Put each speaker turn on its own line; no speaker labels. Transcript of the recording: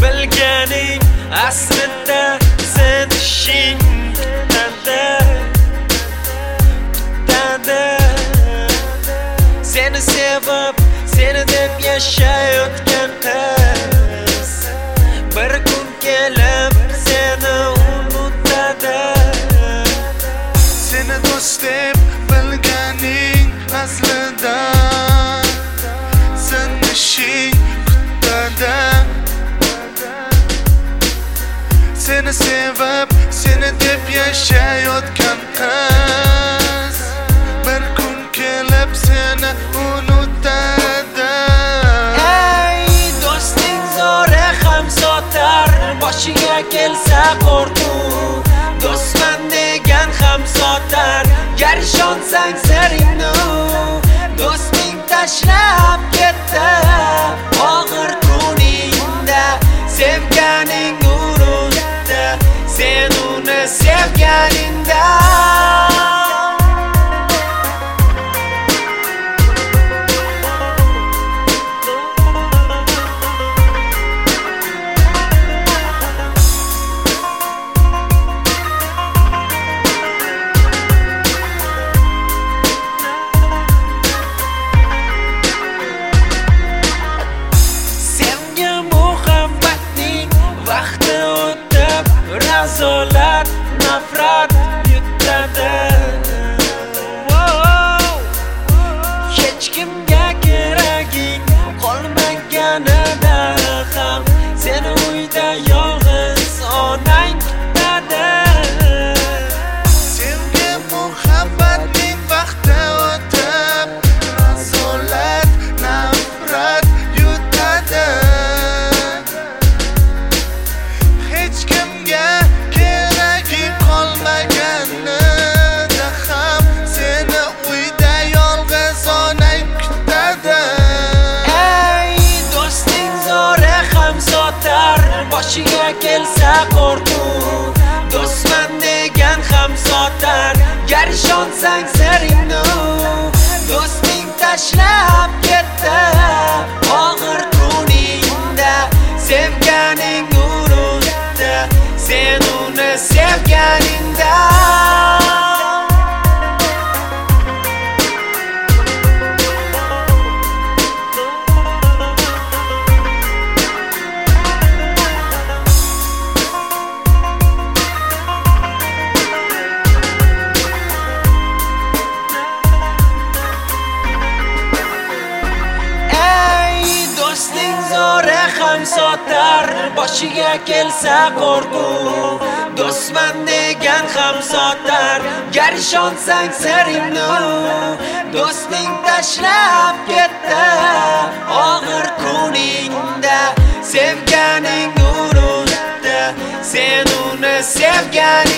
bilganing aslida sen ishing tutadi. Seni sevib, seni deb yashayotgan qiz bir kun kelib seni unutadi.
Seni do'st deb bilganing aslida sen ishing kutadi. Seni sevib, seni deb yashayotgan qiz bir kun kelib seni unutadi.
Ey do'sting zo'ri ham sotar, boshiga kelsa qo'rquv. Do'stman degan ham sotar, gar ishonsang siringni. Do'sting tashlab ketdi og'ir kuningda, sevganing urutdi sen uni sevganingda. Razolat, nafrat yutadi. Hech kimga keraging qolmaganida ham seni uyda yolg'iz onang kutadi.
Sevgi muhabbatning vaqti o'tib, razolat, nafrat yutadi. Hech kimga keragi qolmaganida ham seni uyda yolg'iz onang kutadi.
Ey do'sting zo'ri ham sotar, boshiga kelsa qo'rquv. Do'stman degan ham sotar, gar ishonsang siringni. Do'sting tashlab ketdi og'ir kuningda, sevganing urutdi sen uni sevganingda. Do'sting zo'ri ham sotar, boshiga kelsa qo'rquv. Do'stman degan ham sotar, gar ishonsang siringni. Do'sting tashlab ketdi og'ir kuningda, sevganing urutdi sen uni sevgan.